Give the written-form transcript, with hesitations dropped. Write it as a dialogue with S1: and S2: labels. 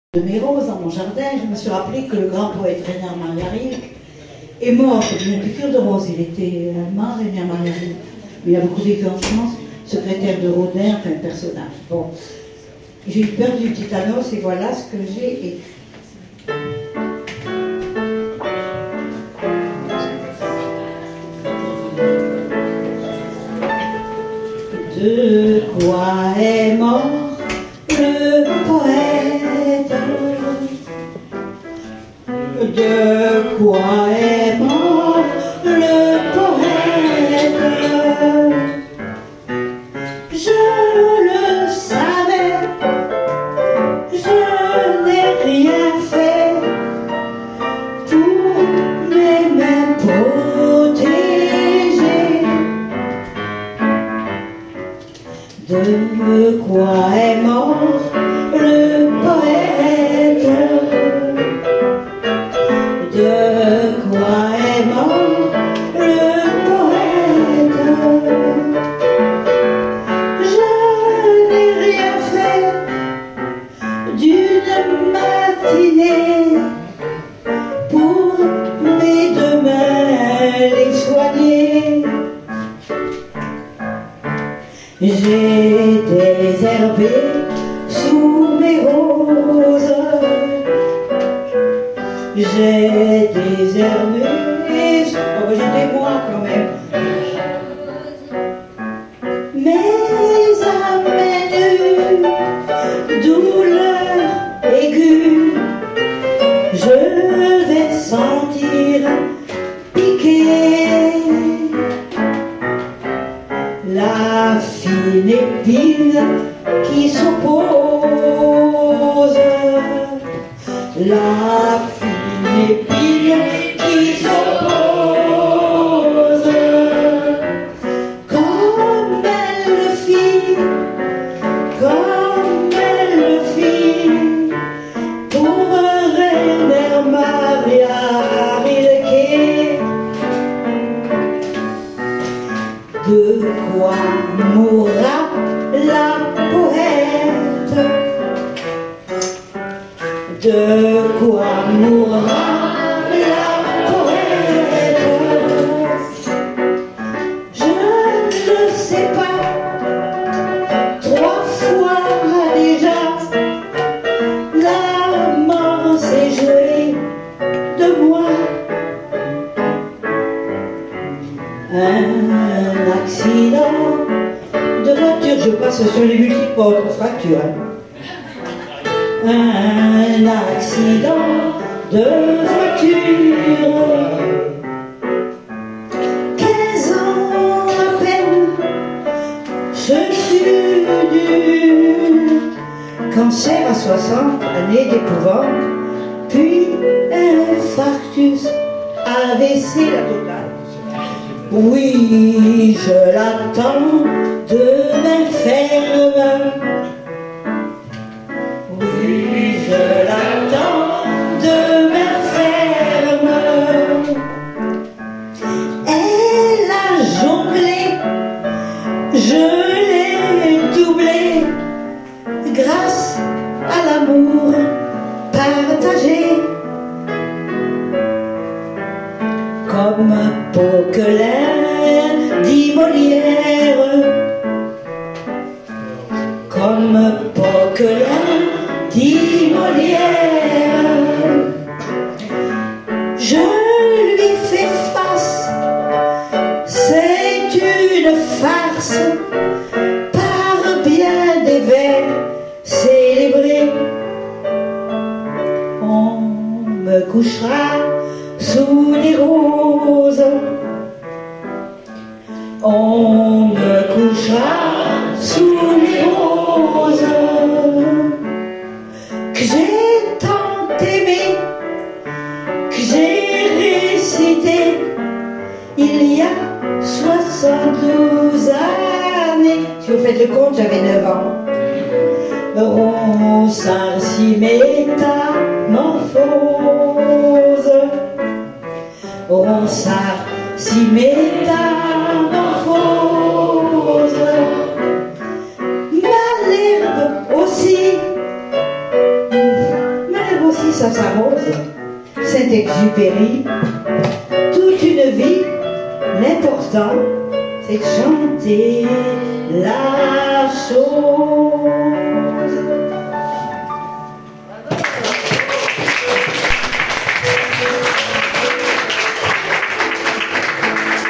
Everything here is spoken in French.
S1: de mes roses dans mon jardin, je me suis rappelé que le grand poète Rainer Maria Rilke est mort d'une piqûre de rose. Il était allemand, Rainer Maria Rilke. Il a beaucoup vécu en France, secrétaire de Rodin, enfin un personnage. Bon, j'ai eu peur du tétanos et voilà ce que j'ai écrit. De quoi est mort le poète? De quoi est mort le poète? Je le savais, je n'ai rien fait pour me protéger. De quoi est mort le poète? De quoi est mort le poète? Je n'ai rien fait d'une matinée pour mes deux mains les soigner. J'ai désherbé sous mes roses, j'ai désherbé, oh, j'étais moi quand même, mes amènes douleurs aiguës, je vais sentir piquer la fine épine qui s'oppose, la fine épine qui s'oppose, comme elle le fit, comme elle le fit, pour Rainer Maria Rilke. De quoi mourra la poète? De quoi mourra la poète? Je ne sais pas, 3 fois déjà, la mort s'est jouée de moi. Un accident de voiture, je passe sur les multiples fractures. Un accident de voiture. 15 ans à peine, je suis du cancer à 60 années d'épouvante, puis infarctus, AVC la totale. Oui, je l'attends de main ferme. Oui, je l'attends de main ferme. Elle a jonglé, je l'ai doublé, grâce à l'amour partagé. Comme Poquelin dit Molière, comme Poquelin dit Molière, je lui fais face, c'est une farce, par bien des vers célébrés. On me couchera sous les roses, on me couchera sous les roses, que j'ai tant aimé, que j'ai récité il y a 72 années. Si vous faites le compte, j'avais 9 ans. Ronsard si métamorphose, Ronsard si métamorphose, Malherbe aussi, aussi ça s'arrose. Saint-Exupéry, toute une vie, l'important c'est de chanter la chose.